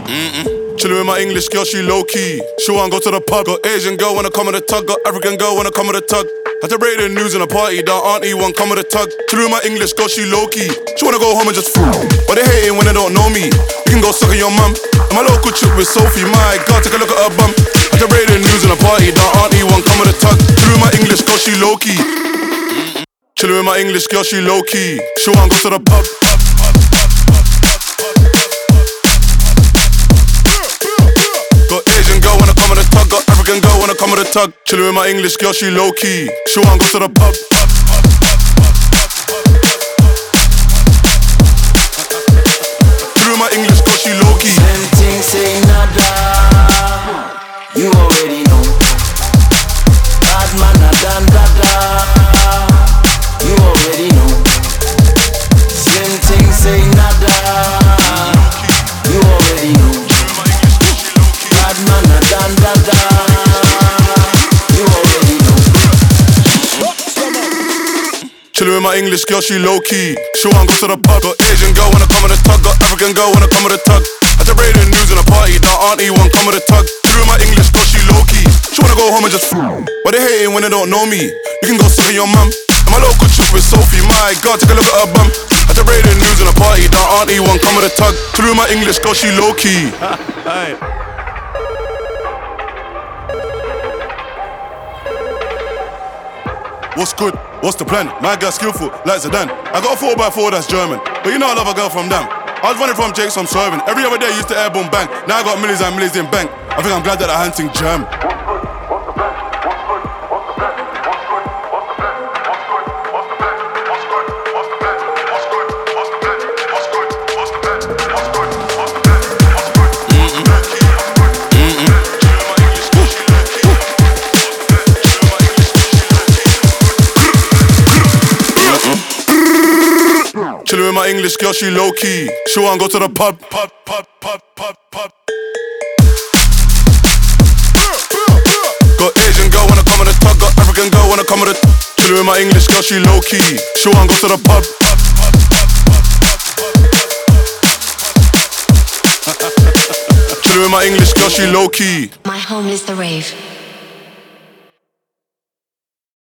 Chillin' with my English girl, she low-key. She wanna go to the pub. Got Asian girl wanna come with a tug. Got African girl wanna come with a tug. Had to break the news in a party, that auntie won't come with a tug. Chillin' with my English girl, she low-key. She wanna go home and just fool. But they hating when they don't know me. You can go suck on your mum. And my local chick with Sophie, my God, take a look at her bum. Had to break the news in a party, that auntie won't come with a tug. Chillin' with my English girl, she low-key. Chillin' with my English girl, she low-key. She wanna go to the pub. Got Asian girl wanna come with a tug. Got African girl wanna come with a tug. Chillin' with my English girl, she low-key. She wanna go to the pub. Chillin' with my English girl, she low-key. Same thing, say nada. You already know. Bad man a dan dada. You already know. Same thing, say nada. You already know. Bad man a dan dada. You already know. Chillin' with my English girl, she low-key. She wanna go to the pub. Got Asian girl wanna come with a tug. Got African girl wanna come with a tug. Had to break the news in a party, that auntie won't come with a tug. Chillin' with my English girl, she low-key. She wanna go home and just fool. But they hating when they don't know me. You can go suck on your mum. And my local chick with Sophie, my God, take a look at her bum. Had to break the news in a party, that auntie won't come with a tug. Chillin' with my English girl, she low-key. What's good? What's the plan? My girl skillful, like Zidane. I got a 4x4 that's German, but you know I love a girl from them. I was running from Jake's, so I'm swerving. Every other day I used to airborne bang. Now I got millions and millions in bank. I think I'm glad that I hunting jam. Chillin' with my English girl, she low-key. She wanna go to the pub. Got Asian girl wanna come with a tug. Got African girl wanna come with a Chillin' with my English girl, she low-key. She wanna go to the pub. Chillin' with my English girl, she low-key. My home is the rave.